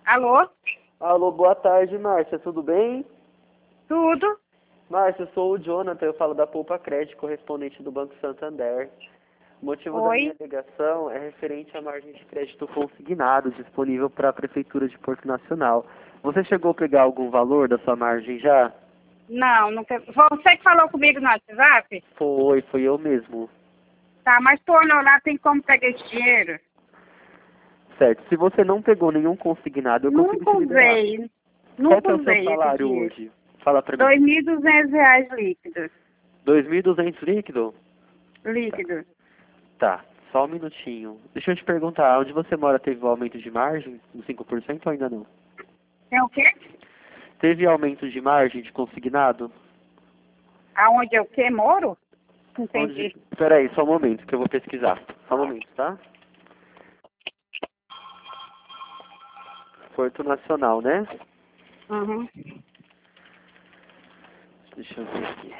Alô? Alô, boa tarde, Márcia, tudo bem? Tudo? Márcia, eu sou o Jonathan, eu falo da Poupa Crédito, correspondente do Banco Santander. O motivo da minha Oi? ligação é referente à margem de crédito consignado disponível para a Prefeitura de Porto Nacional. Você chegou a pegar algum valor da sua margem já? Não, nunca. Você que falou comigo no WhatsApp? Foi eu mesmo. Tá, mas tu olhou lá, tem como pegar esse dinheiro? Certo, se você não pegou nenhum consignado, eu consigo te Nunca liberar. usei. Qual Nunca que é o seu usei esse salário dinheiro. hoje? Fala pra mim. R$ 2.200 líquidos. 2.200 líquido? Líquidos. Tá, só um minutinho. Deixa eu te perguntar, onde você mora teve o aumento de margem, uns 5% ou ainda não? Tem o quê? Teve aumento de margem de consignado? Aonde eu que moro? Entendi. Peraí, só um momento que eu vou pesquisar. Só um momento, tá? Porto Nacional, né? Uhum. Deixa eu ver aqui.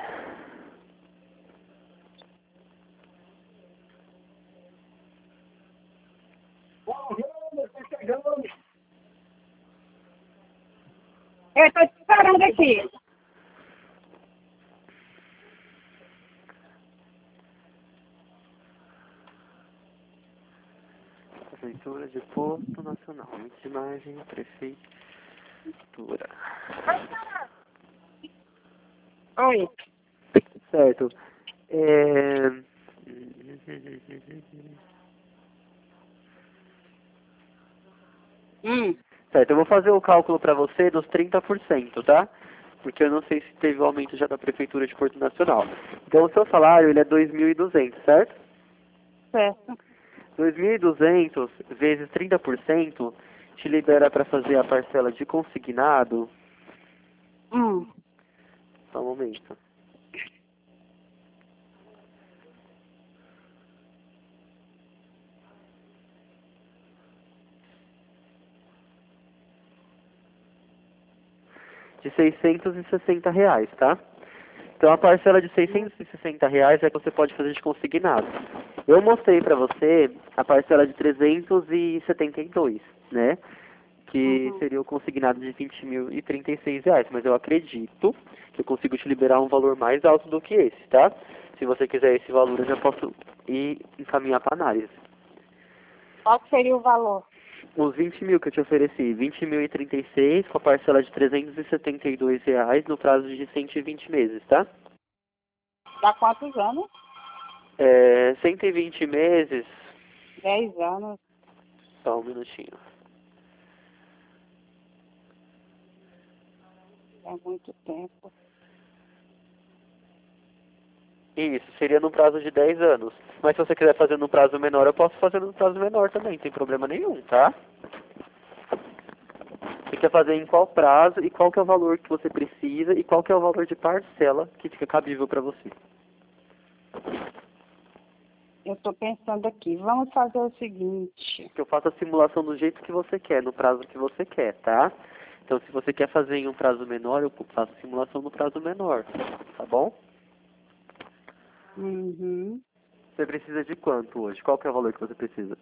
Eu tô te esperando aqui. Prefeitura de Porto Nacional. Aumento de margem, prefeitura. Oi. Certo. É... Certo, eu vou fazer o cálculo para você dos 30%, tá? Porque eu não sei se teve o aumento já da Prefeitura de Porto Nacional. Então, o seu salário, ele é 2.200, certo? Certo. 2.200 vezes 30% te libera para fazer a parcela de consignado. Só um momento. De R$ 660, tá? Então, a parcela de R$ 660 é que você pode fazer de consignado. Eu mostrei para você a parcela de 372, né? Que seria o consignado de R$ 20.036, mas eu acredito que eu consigo te liberar um valor mais alto do que esse, tá? Se você quiser esse valor, eu já posso ir encaminhar para análise. Qual seria o valor? Os 20 mil que eu te ofereci, 20.036 com a parcela de R$ 372 no prazo de 120 meses, tá? Dá quantos anos? 120 meses, 10 anos. só um minutinho. É muito tempo. Isso, seria no prazo de 10 anos. Mas se você quiser fazer no prazo menor, eu posso fazer no prazo menor também, sem problema nenhum, tá? Você quer fazer em qual prazo e qual que é o valor que você precisa e qual que é o valor de parcela que fica cabível para você. Eu estou pensando aqui. Vamos fazer o seguinte. Que eu faço a simulação do jeito que você quer, no prazo que você quer, tá? Então, se você quer fazer em um prazo menor, eu faço a simulação no prazo menor, tá bom? Uhum. Você precisa de quanto hoje? Qual que é o valor que você precisa?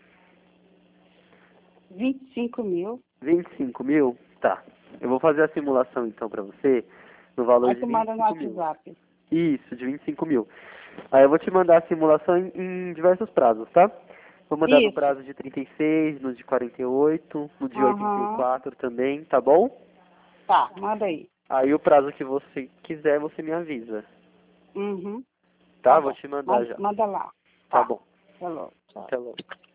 25 mil. 25 mil? Tá. Eu vou fazer a simulação então para você no valor Aí de tu manda no 25 mil. WhatsApp. Isso, de 25 mil. Aí eu vou te mandar a simulação em diversos prazos, tá? Vou mandar no Isso. prazo de 36, no de 48, no de Aham. 84 também, tá bom? Tá, manda aí. Aí o prazo que você quiser, você me avisa. Uhum. Tá? Tá Vou bom. te mandar já. Manda lá. Tá Tá. bom. Até logo. Tchau. Até logo.